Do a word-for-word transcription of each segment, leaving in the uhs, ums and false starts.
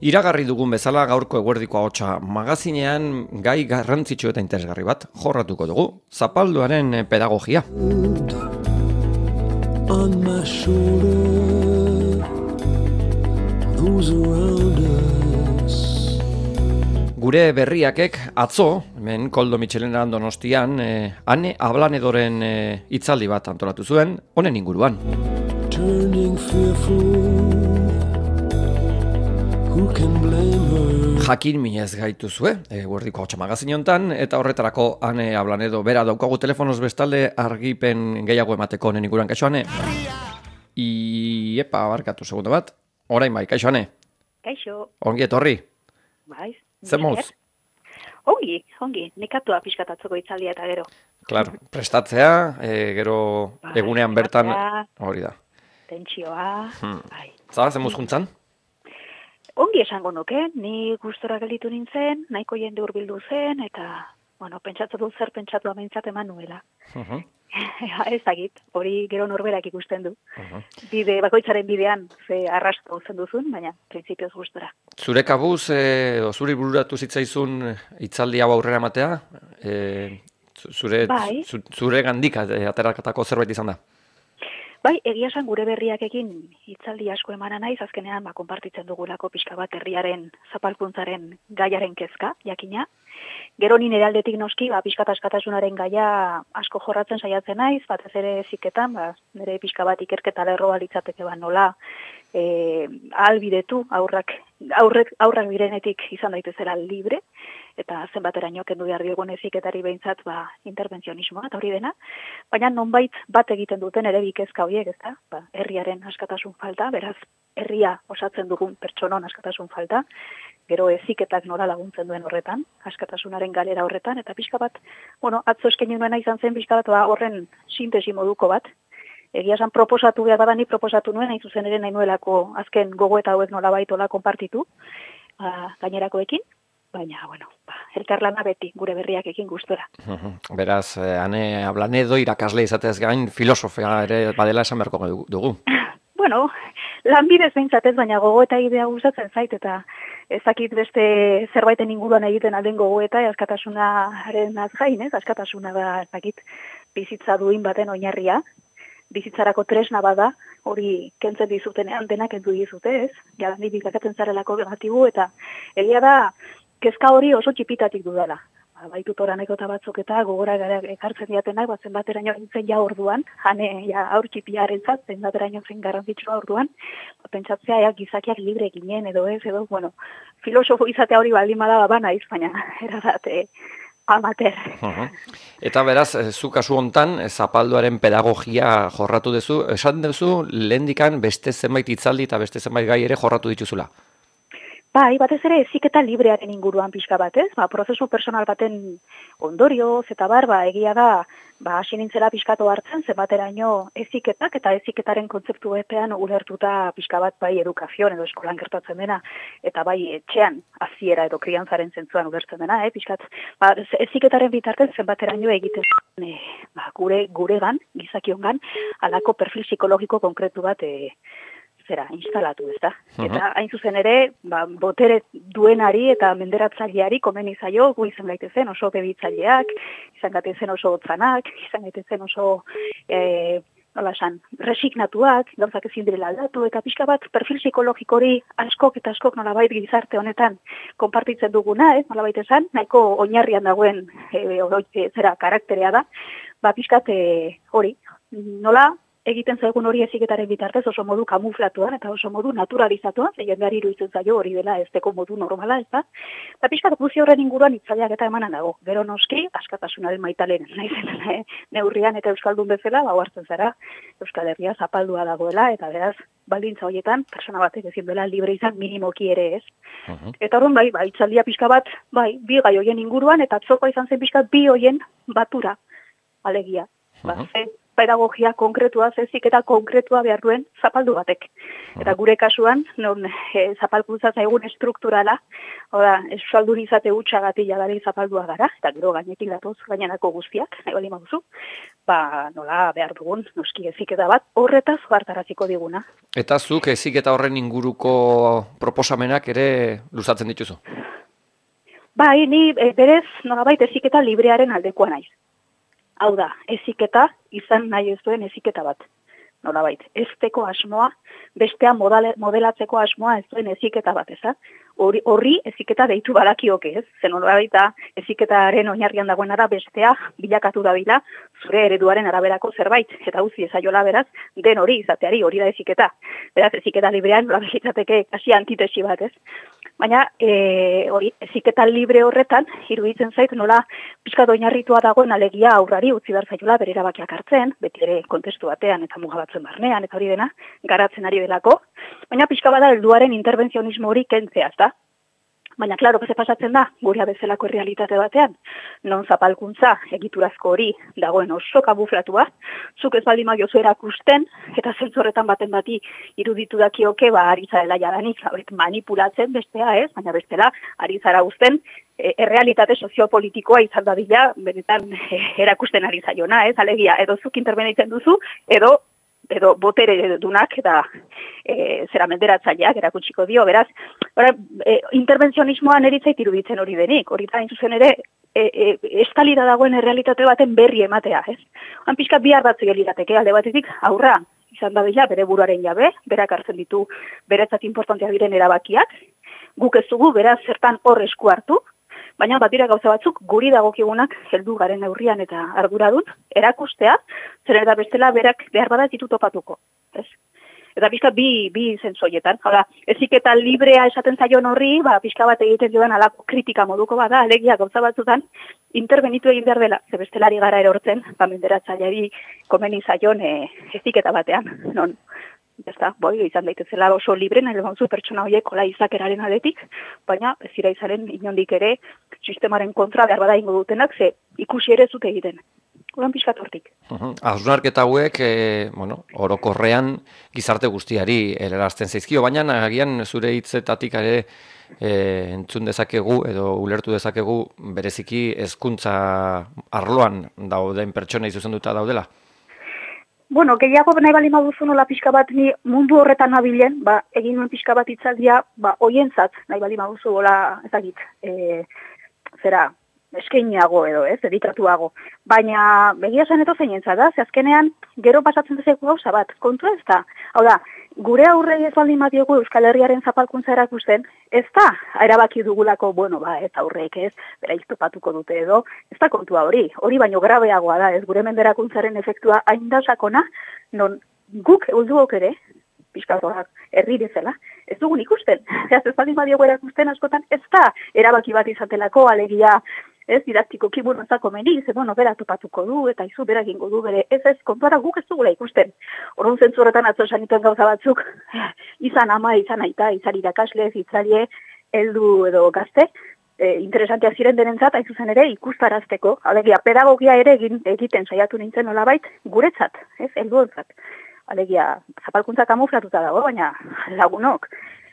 Iragarri dugun bezala gaurko eguerdiko ahotsa magazinean gai garrantzitsu eta interesgarri bat jorratuko dugu, zapalduaren pedagogia. Gure berriakek atzo, hemen Koldo Mitxelenan Donostian, eh, Ane Ablanedoren eh, hitzaldi bat antolatu zuen, honen inguruan. Jakin minez gaituzue, eguerdiko ahotsa magazin hontan, eta horretarako Ane Ablanedo bera daukagu telefonoz bestalde argipen gehiago emateko honen inguruan. Kaixo, Ane? Iepa, barkatu segundo bat. Orain bai, kaixo, Ane? Kaixo. Ongi etorri? Bai. Zer moz? Ongi, ongi, nekatua pixkatatzeko itzaldia eta gero. Claro, prestatzea, e, gero Bai, egunean bertan, prestatzea, hori da. Tentsioa, Hmm. bai. Zara, zen juntzan? Ongi esango nuke, ni gustora gelditu nintzen, nahiko jende hurbildu zen, eta, bueno, pentsatu dut zer pentsatu ameintzat eman nuela. Uh-huh. Ez dakit, hori gero norberak ikusten du. Uh-huh. Bide, bakoitzaren bidean, ze arrastu zen duzun, baina, printzipioz gustora. Zure kabuz, e, o zuri bururatu zitzaizun hitzaldi hau aurrera matea, e, zure, Bai. zu- zure gandik e, aterakatako zerbait izan da? Bai, egia esan gure berriakekin hitzaldi asko emana naiz, azkenean ba, konpartitzen dugulako pixka bat herriaren zapalkuntzaren gaiaren kezka, jakina. Gero ni nire aldetik noski, ba, pixka askatasunaren gaia asko jorratzen saiatzen naiz, batez ere ziketan, ba, nire pixka bat ikerketa lerroa litzateke ba, nola e, ahalbidetu aurrak, aurrek, aurrak direnetik izan daitezela libre, eta zenbateraino kendu behar diogun eziketari behintzat ba, interbentzionismoa, eta hori dena, baina nonbait bat egiten duten ere bikezka horiek, ezta? Ba, herriaren askatasun falta, beraz, herria osatzen dugun pertsonon askatasun falta, gero eziketak nola laguntzen duen horretan, askatasunaren galera horretan, eta pixka bat, bueno, atzo eskaini nuena izan zen pixka bat, ba, horren sintesi moduko bat, egia esan proposatu behar badani proposatu nuen, hain zuzen ere nahi nuelako azken gogoeta hauek nola baitola konpartitu, ba, gainerakoekin, baina, bueno, ba, elkarlana beti, gure berriak ekin gustora. Beraz, eh, Ane Ablanedo irakasle izatez gain filosofia ere badela esan beharko dugu. Bueno, lanbidez behintzatez, baina gogoeta idea gustatzen zait, eta ezakit beste zerbaiten inguruan egiten alden gogoeta, askatasunaren azgain, ez? Askatasuna da, ezakit, bizitza duin baten oinarria, bizitzarako tresna bada, hori kentzen dizutenean denak kendu dizute, ez? Jalandi bilakatzen zarelako negatibu, eta egia da, kezka hori oso txipitatik dudala. Ba, baitut oraneko eta batzuk eta gogora gara ekartzen diatenak, bat zenbateraino zen ja orduan, jane ja aur txipiaren zat, zenbateraino zen garrantzitsua orduan, ba, pentsatzea ja, gizakiak libre ginen edo ez, edo, bueno, filosofo izatea hori baldin bada bana iz, baina erabat, eh, amater. Uh-huh. Eta beraz, eh, zu kasu hontan, eh, zapalduaren pedagogia jorratu duzu, esan duzu lehendikan beste zenbait hitzaldi eta beste zenbait gai ere jorratu dituzula. Bai, batez ere eziketa librearen inguruan pixka bat, ez? Ba, prozesu personal baten ondorioz eta bar, ba, egia da, ba, hasi nintzela pixkatu hartzen, zenbateraino eziketak eta eziketaren kontzeptu epean ulertuta pixka bat bai edukazion edo eskolan gertatzen dena, eta bai etxean hasiera edo kriantzaren zentzuan ulertzen dena, eh, pixkat. Ba, eziketaren bitartez zenbateraino egiten e, ba, gure guregan, gizakiongan, halako perfil psikologiko konkretu bat e, zera, instalatu, ez da. Uh-huh. Eta hain zuzen ere, ba, botere duenari eta menderatzaileari komen izaio, gu izan gaitezen oso bebitzaileak, izan gaitezen oso otzanak, izan gaitezen oso, e, nola esan, resignatuak, gauzak ezin direla aldatu, eta pixka bat perfil psikologikori askok eta askok nolabait gizarte honetan konpartitzen duguna, ez, nolabait esan, nahiko oinarrian dagoen e, e, zera karakterea da, ba, pixkat e, hori, nola, egiten zaigun hori eziketaren bitartez oso modu kamuflatuan eta oso modu naturalizatuan, jendeari iruditzen zaio hori dela ez deko modu normala, ez da? Eta pixkat guzti horren inguruan hitzaileak eta emanan dago. Gero noski, askatasunaren maitalen naizen ne, neurrian eta euskaldun bezala, bau hartzen zara, Euskal Herria zapaldua dagoela, eta beraz, baldintza horietan, persona batek ezin dela libre izan minimoki ere ez. Uh-huh. Eta horren bai, bai, hitzaldia pixka bat, bai, bi gai hoien inguruan, eta atzokoa izan zen pixkat bi hoien batura, alegia. Ba, uh-huh. pedagogia konkretua, heziketa konkretua behar duen zapaldu batek. Eta gure kasuan, non e, zapalkuntza zaigun estrukturala, oda, esaldun izate utxagatik jadari zapaldua gara, eta gero gainetik datoz gainenako guztiak, nahi bali maguzu, ba, nola behar dugun, noski heziketa bat, horretaz hartaraziko diguna. Eta zuk heziketa horren inguruko proposamenak ere luzatzen dituzu? Bai, ni e, berez, nolabait heziketa librearen aldekoa naiz. Hau da, heziketa izan nahi ez duen heziketa bat. Nolabait, ezteko asmoa, bestea modale, modelatzeko asmoa ez duen heziketa bat, eza? Horri, horri heziketa deitu badakioke, ez? Zen nolabait da, heziketaren oinarrian dagoen ara bestea bilakatu dabila zure ereduaren araberako zerbait, eta uzi ezaiola beraz, den hori izateari, hori da heziketa. Beraz, heziketa librean, nolabait izateke kasi antitesi bat, ez? Baina, e, hori, heziketa libre horretan, iruditzen zait nola pixkat oinarritua dagoen alegia aurrari utzi behar zaiola bere erabakiak hartzen, beti ere kontestu batean eta muga batzuen barnean, eta hori dena, garatzen ari delako. Baina pixka bada helduaren intervenzionismo hori kentzea, ezta? Baina, klaro, ze pasatzen da, gurea bezalako realitate batean, non zapalkuntza egiturazko hori dagoen oso kabuflatua, zuk ez baldin magiozu erakusten, eta zentzorretan baten bati iruditu dakioke, ba, aritza dela jadanik, manipulatzen bestea ez, baina bestela, aritzara uzten, e, errealitate soziopolitikoa izan dadila, benetan e, erakusten ari zaiona, ez, alegia, edo zuk intervenitzen duzu, edo edo botere dunak eta e, zera menderatzaileak erakutsiko dio, beraz, ora, e, intervenzionismoan eritzait iruditzen hori denik, hori da zuzen ere, e, e, estalida dagoen errealitate baten berri ematea, ez? Han pixka bi ardatzu lirateke, alde batetik aurra izan da bila bere buruaren jabe, berak hartzen ditu beretzat importanteak diren erabakiak, guk ez dugu beraz zertan hor esku hartu, baina bat dira gauza batzuk guri dagokigunak heldu garen neurrian eta arduradun erakustea, zer eta bestela berak behar bada ditu topatuko, ez? Eta pixka bi, bi zentzoietan. Hala, heziketa librea esaten zaion horri, ba, pixka bat egiten joan alako kritika moduko bada, alegia gauza batzutan, intervenitu egin behar dela, ze bestelari gara erortzen, ba, menderatzaileari komeni zaion e, heziketa batean, non, ezta, boi, izan daitezela oso libre, nahi legontzu pertsona horiek kola izakeraren aldetik, baina ez dira izaren inondik ere sistemaren kontra behar bada ingo dutenak, ze ikusi ere zute egiten. Uran pixkat hortik. Hausnarketa hauek, e, bueno, orokorrean gizarte guztiari helarazten zaizkio, baina agian zure hitzetatik ere e, entzun dezakegu edo ulertu dezakegu bereziki hezkuntza arloan dauden pertsonei zuzenduta daudela. Bueno, gehiago nahi bali maduzu nola pixka bat ni mundu horretan nabilen, ba, egin nuen pixka bat itzaldia, ba, oientzat nahi bali maduzu gola, ezagit, e, zera, eskeiniago edo, ez, dedikatuago. Baina, begia zen eto zeinentzat da, ze azkenean, gero pasatzen dezeko gauza bat, kontu ez da. Hau da, gure aurrei ez baldin badiogu Euskal Herriaren zapalkuntza erakusten, ez da, erabaki dugulako, bueno, ba, ez aurreek ez, bera iztopatuko dute edo, ez da kontua hori, hori baino grabeagoa da, ez gure menderakuntzaren efektua hain da sakona, non guk eulduok ere, pixkatorak herri bezala, ez dugun ikusten. Ez ez baldin badiogu erakusten askotan, ez da erabaki bat izatelako, alegia, ez didaktiko kibun ezako meni, ze bueno, bera topatuko du, eta izu bera gingo du, bere, ez ez, kontuara guk ez dugula ikusten. Orduan zentzurretan atzo sanituen gauza batzuk, izan ama, izan aita, izan irakasle, itzalie, heldu edo gazte, e, interesanteak ziren denentzat, hain zuzen ere, ikustarazteko, alegia, pedagogia ere egin, egiten saiatu nintzen nolabait, guretzat, ez, helduentzat. Alegia, zapalkuntza kamuflatuta dago, baina lagunok,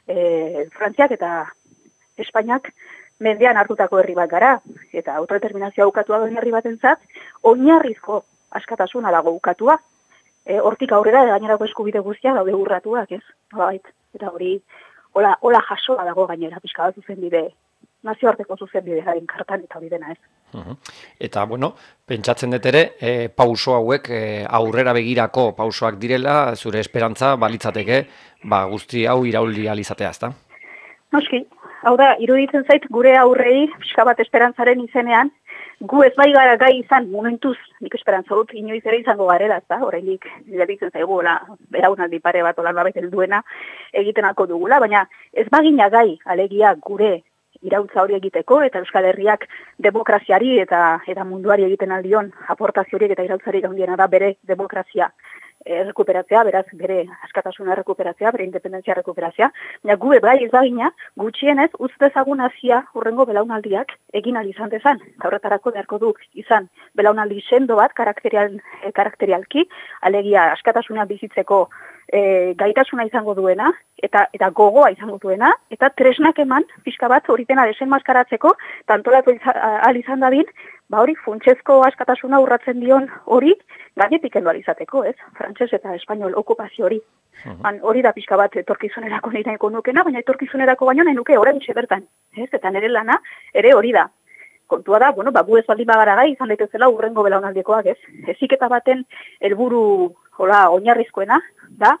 e, Frantziak eta Espainiak mendean hartutako herri bat gara, eta autodeterminazioa ukatua duen herri batentzat, oinarrizko askatasuna dago ukatua. E, hortik aurrera, gainerako eskubide guztia daude urratuak, ez? Bait, eta hori, hola, hola jasoa dago gainera, pixka bat zuzenbide, nazioarteko zuzenbidearen kartan eta hori dena, ez? Uhum. Eta, bueno, pentsatzen dut ere, e, pauso hauek e, aurrera begirako pausoak direla, zure esperantza balitzateke, ba, guzti hau irauli alizatea, ezta? Noski, hau da, iruditzen zait gure aurrei, pixka bat esperantzaren izenean, gu ez bai gara gai izan, momentuz, nik esperantza dut, inoiz ere izango garela, ez da, horreinik, nire zaigu, beraunaldi pare bat, olan babet helduena egitenako dugula, baina ez bagina gai, alegia gure irautza hori egiteko, eta Euskal Herriak demokraziari eta eta munduari egiten aldion aportazio horiek eta irautzarik handiena da bere demokrazia errekuperatzea, beraz, bere askatasuna errekuperatzea, bere independentzia errekuperatzea, baina gu bai ez bagina, gutxienez, utz dezagun hasia urrengo belaunaldiak egin ahal izan dezan, eta horretarako beharko du izan belaunaldi sendo bat karakterial, eh, karakterialki, alegia askatasuna bizitzeko eh, gaitasuna izango duena, eta eta gogoa izango duena, eta tresnak eman, pixka bat hori dena desenmaskaratzeko, eta antolatu ahal izan dadin, ba hori funtsezko askatasuna urratzen dion hori, gainetik kendu ahal izateko, ez? Frantses eta espainol okupazio hori. Han, hori da pixka bat etorkizunerako nahi nahiko nukena, baina etorkizunerako baino nahi nuke orain bertan, ez? Eta nire lana ere hori da. Kontua da, bueno, ba, gu ez baldin bagara gai, izan daitezela urrengo belaunaldikoak, ez? Heziketa baten helburu hola, oinarrizkoena, da,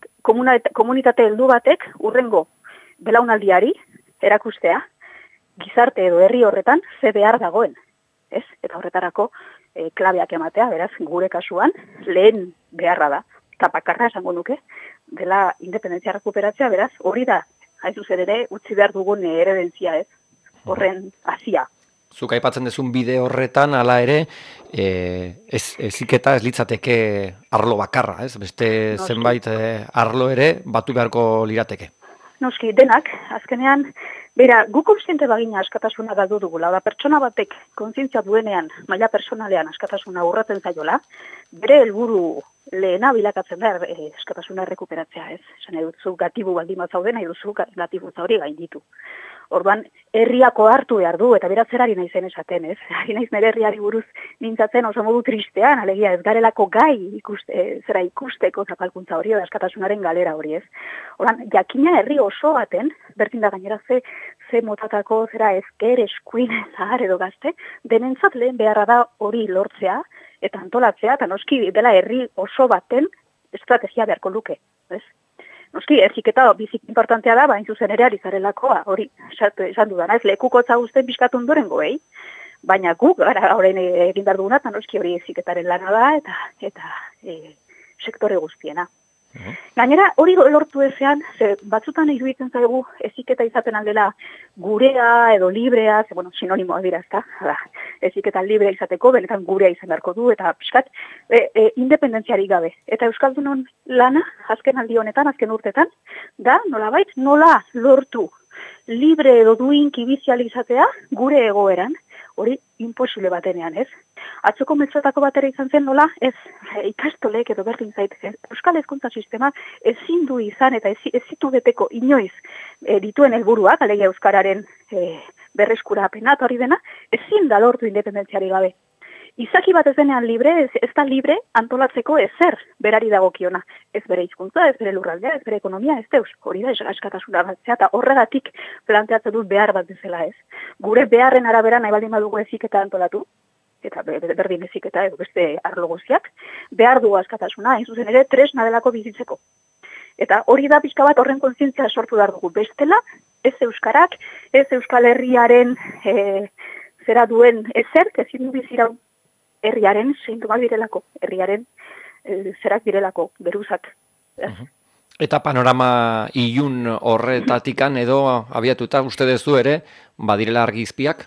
komunitate heldu batek urrengo belaunaldiari erakustea, gizarte edo herri horretan ze behar dagoen, ez? Eta horretarako e, klabeak ematea, beraz, gure kasuan, lehen beharra da, eta bakarra esango nuke, dela independentzia rekuperatzea, beraz, hori da, hain zuzen ere, utzi behar dugun eredentzia, ez? Horren hasia. Zuk aipatzen dezun bide horretan, hala ere, e, ez, eziketa ez litzateke arlo bakarra, ez? Beste Noski. zenbait e, arlo ere batu beharko lirateke. Noski, denak, azkenean, bera, gu konsiente bagina askatasuna galdu dugula, da pertsona batek kontzientzia duenean, maila personalean askatasuna urratzen zaiola, bere helburu lehena bilakatzen da e, askatasuna errekuperatzea, ez? Esan nahi duzu gatibu baldin bat zauden, nahi duzu gatibu zauri gainditu. Orduan, herriako hartu behar du, eta beraz zerari nahi zen esaten, ez? Ari naiz nire herriari buruz mintzatzen oso modu tristean, alegia ez garelako gai ikuste, e, zera ikusteko zapalkuntza hori, edo askatasunaren galera hori, ez? Orduan, jakina herri oso baten, bertin da gainera ze, ze motatako zera ezker, eskuin, zahar edo gazte, denentzat lehen beharra da hori lortzea, eta antolatzea, eta noski dela herri oso baten estrategia beharko luke, ez? Noski, eziketa bizik importantea da, bain zuzen ere ari zarelakoa, hori, esan dudana, ez lekukotza guztien pixkatu ondoren goei, baina guk gara horrein egin behar duguna, eta noski hori eziketaren lana da, eta, eta e, sektore guztiena. Uh-huh. Gainera, hori lortu ezean, ze batzutan iruditzen zaigu eziketa izaten aldela gurea edo librea, ze, bueno, sinonimoak dira, ezta? Eziketa librea izateko, benetan gurea izan beharko du, eta pixkat, e, e, independentziari gabe. Eta Euskaldunon lana, azken aldi honetan, azken urtetan, da, nolabait, nola lortu libre edo duinki bizializatea gure egoeran, hori imposible batenean, ez? Atzoko metzotako batera izan zen nola, ez ikastolek edo berdin zait, Euskal Hezkuntza sistema ezin du izan eta ez, ez zitu beteko inoiz e, dituen helburuak, alegia euskararen e, berreskurapena eta hori dena, ezin da lortu independentziari gabe. Izaki bat ez denean libre, ez, ez da libre antolatzeko ezer berari dagokiona. Ez bere hizkuntza, ez bere lurraldea, ez bere ekonomia, ez deus. Hori da askatasuna batzea eta horregatik planteatzen dut behar bat bezala ez. Gure beharren arabera nahi baldin badugu eziketa antolatu, eta berdin eziketa edo beste arlo guztiak, behar dugu askatasuna, hain zuzen ere, tresna delako bizitzeko. Eta hori da pixka bat horren kontzientzia sortu behar dugu. Bestela, ez euskarak, ez Euskal Herriaren e, zera duen ezer, ezin du bizirau herriaren sintomak direlako, herriaren e, zerak direlako, beruzak. Uh-huh. Eta panorama ilun horretatikan edo abiatuta uste dezu ere, badirela argizpiak?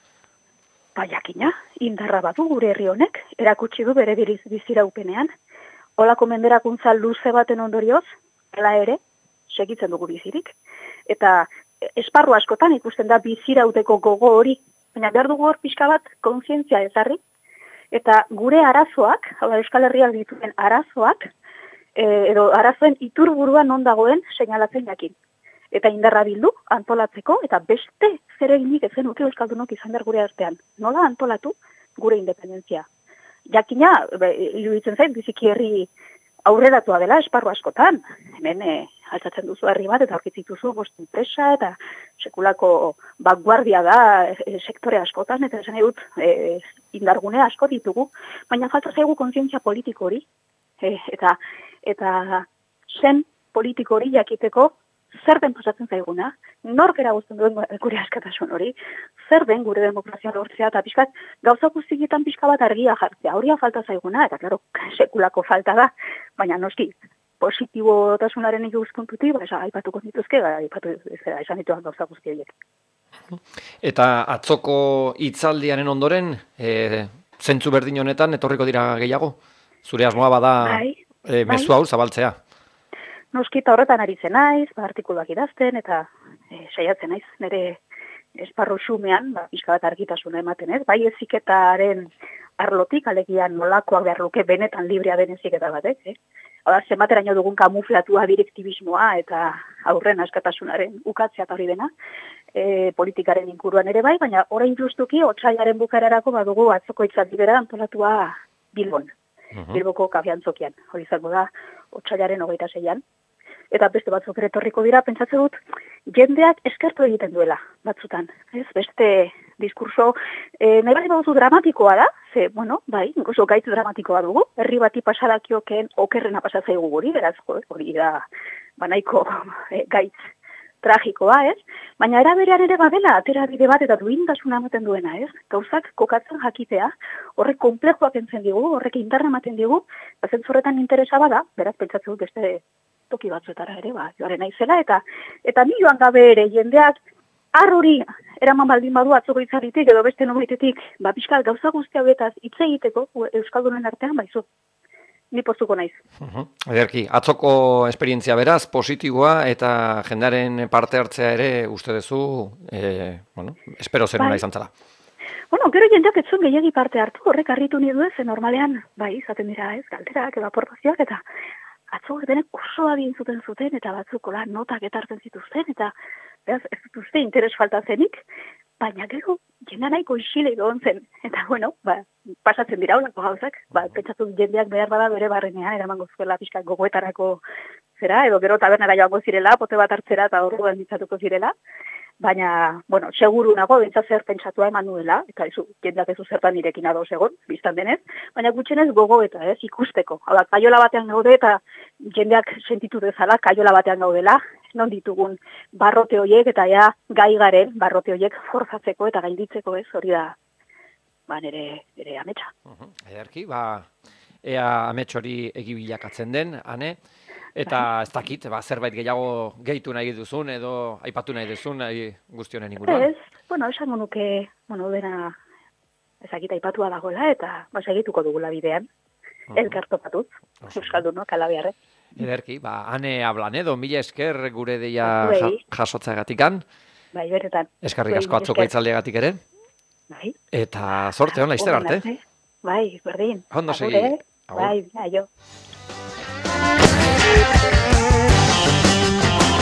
Baiakina, indarra badu gure herri honek, erakutsi du bere biziraupenean, holako menderakuntza luze baten ondorioz, hala ere, segitzen dugu bizirik. Eta esparru askotan ikusten da bizirauteko gogo hori, baina behar dugu hor pixka bat kontzientzia ezarri, eta gure arazoak, hau da Euskal Herriak dituen arazoak, e, edo arazoen iturburuan non dagoen seinalatzen jakin. Eta indarra bildu, antolatzeko, eta beste zereginik ezen uke Euskaldunok izan behar gure artean. Nola antolatu gure independentzia? Jakina, iruditzen zait, biziki herri aurreratua dela esparru askotan. Hemen e, altzatzen duzu herri bat, eta aurkitzituzu bost enpresa, eta sekulako bakguardia da e, sektore askotan, eta esan dut e, indargune asko ditugu, baina falta zaigu kontzientzia politiko hori, e, eta, eta zen politiko hori jakiteko zer den pasatzen zaiguna, nork eragozten duen gure askatasun hori, zer den gure demokrazia lortzea, eta pixkat gauza guztietan pixka bat argia jartzea, horia falta zaiguna, eta klaro, sekulako falta da, baina noski, positibotasunaren ikuspuntutik, ba, aipatuko dituzke, ba, aipatu esan dituak gauza guzti horiek. Eta atzoko hitzaldiaren ondoren, e, zentzu berdin honetan, etorriko dira gehiago? Zure asmoa bada bai, e, mezu hau zabaltzea. Noskita horretan aritzen naiz, ba, artikuluak idazten, eta e, saiatzen naiz, nire esparru xumean, ba, pixka bat argitasuna ematen ez, bai eziketaren arlotik, alegian nolakoak behar luke benetan librea den eziketa batek, eh? Hora, zenbateraino dugun kamuflatua direktibismoa eta aurren askatasunaren ukatzea eta hori dena, e, politikaren inguruan ere bai, baina orain justuki, otsailaren bukararako badugu atzoko itzaldi bera antolatua Bilbon, uh-huh. Bilboko kafiantzokian, hori izango da, otsailaren hogeita seian. Eta beste batzuk ere etorriko dira, pentsatzen dut, jendeak eskertu egiten duela, batzutan. Ez, beste diskurso, e, nahi bali baduzu dramatikoa da, ze, bueno, bai, inkoso gaitz dramatikoa dugu, herri bati pasadakioken okerrena pasatzaigu guri, beraz, hori da, banaiko e, gaitz tragikoa, ez? Baina eraberean ere badela, atera bide bat eta duintasuna ematen duena, ez? Gauzak kokatzen jakitea, horrek komplexuak entzen digu, horrek indarra ematen digu, eta zentzorretan interesa bada, beraz, pentsatzen dut beste toki batzuetara ere, ba, joaren naizela, eta eta milioan gabe ere jendeak har hori eraman baldin badu atzoko itzaritik edo beste nobaitetik, ba, pixkat gauza guzti hauetaz hitz egiteko Euskaldunen artean, baizu, ni postuko naiz. Uh-huh. Ederki, atzoko esperientzia beraz, positiboa eta jendearen parte hartzea ere uste duzu, e, bueno, espero zenuna bai. Izan zara. Bueno, gero jendeak etzun gehiagi parte hartu, horrek harritu nidu ez, normalean, bai, izaten dira ez, galderak edo aportazioak, eta atzo denek osoa bien zuten zuten, eta batzuk ola notak etartzen zituzten, eta beraz, ez dituzte interes falta zenik, baina gero jena nahiko isile egon zen, eta bueno, ba, pasatzen dira olako gauzak, ba, pentsatu jendeak behar bada bere barrenean, eramango zuela pixka gogoetarako zera, edo gero tabernara joango zirela, pote bat hartzera eta orduan ditzatuko zirela, baina, bueno, seguru nago, bentsat zer pentsatua eman nuela, eta izu, jendeak ez zertan irekin adoz egon, biztan denez, baina gutxenez gogo eta ez, ikusteko. Hala, kaiola batean gaude eta jendeak sentitu dezala, kaiola batean gaudela, non ditugun barrote horiek eta ja gai garen barrote horiek forzatzeko eta gainditzeko ez, hori da, ba, nire, nire ametsa. Uh-huh. Ederki, ba, ea amets hori egibilakatzen den, ane? Eta ez dakit, ba, zerbait gehiago gehitu nahi duzun edo aipatu nahi duzun nahi guztionen inguruan. Ez, bueno, esango nuke, bueno, dena ezakit aipatua dagoela eta ba, segituko dugula bidean, uh-huh. Elkar topatuz, Euskaldunok, alabearre. Ederki, ba, ane hablan edo, mila esker gure deia ja, jasotzagatikan. Bai, beretan. Eskarrik asko atzoko itzaldiagatik ere. Bai. Eta sorte, hona, izter arte. Bai, berdin. Ondo segi. Bai, aio.